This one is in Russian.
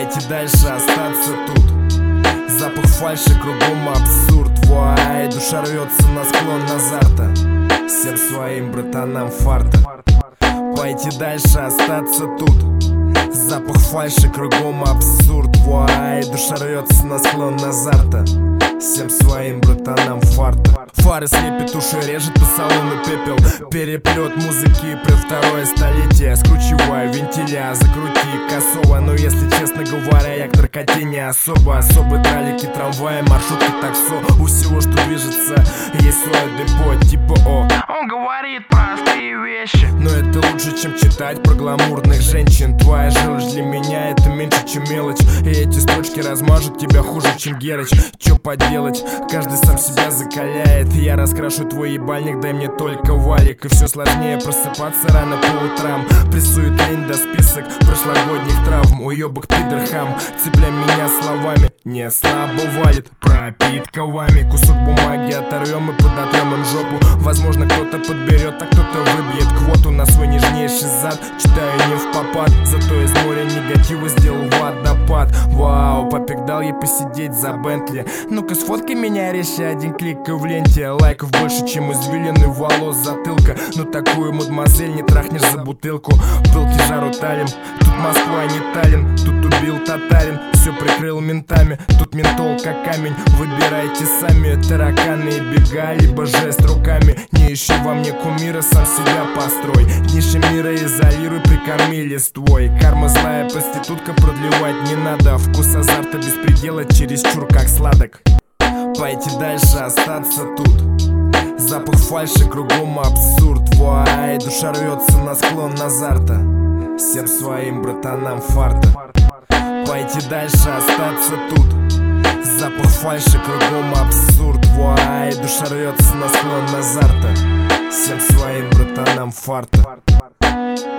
Пойти дальше, остаться тут. Запах фальши, кругом абсурд. Вай, душа рвется на склон азарта. Всем своим братанам фарта. Пойти дальше, остаться тут. Запах фальши, кругом абсурд. Вай, душа рвется на склон азарта. Всем своим братанам фарта. Фары слепит, уши режет по салону пепел. Переплет музыки при второе столетие. Скручиваю вентиля, закрути косово. Но если честно говоря, я к наркоте не особо. Особые тралики, трамваи, маршрутки, таксо. У всего, что движется, есть свое депо. Типа он говорит простые вещи, но это лучше, чем читать про гламурных женщин. Твоя желчь для меня это меньше, чем мелочь. И эти строчки размажут тебя хуже, чем Герыч. Чё поделать, каждый сам себя закаляет. Я раскрашу твой ебальник, дай мне только валик. И все сложнее просыпаться рано по утрам. Прессует лень до список прошлогодних травм. Уебок пидор хам, цепляй меня словами. Не слабо валит пропитками. Кусок бумаги оторвем и подотрем им жопу. Возможно, кто-то подберет, а кто-то выбьет квоту на свой нежнейший зад. Читаю не в попад, зато из моря негатива сделал водопад. Вау, папик дал ей посидеть за Бентли. Ну-ка сфоткай меня резче, один клик и в ленте. Лайков больше, чем извилины волос затылка. Но такую мадемуазель не трахнешь за бутылку. Пылки жару талим, тут Москва, не Таллин. Тут убил татарин, все прикрыл ментами. Тут ментол как камень, выбирайте сами. Тараканы и бега, либо жест руками. Не ищи во мне кумира, сам себя построй. Ниже мира изолируй, прикорми листвой. Карма злая проститутка, продлевать не надо. Вкус азарта без предела, чересчур как сладок. Пойти дальше, остаться тут. Запах фальши, кругом абсурд. Вай, душа рвется на склон азарта. Всем своим братанам фарта. Пойти дальше, остаться тут. Запах фальши, кругом абсурд. Вай, душа рвется на склон азарта. Всем своим братанам фарта.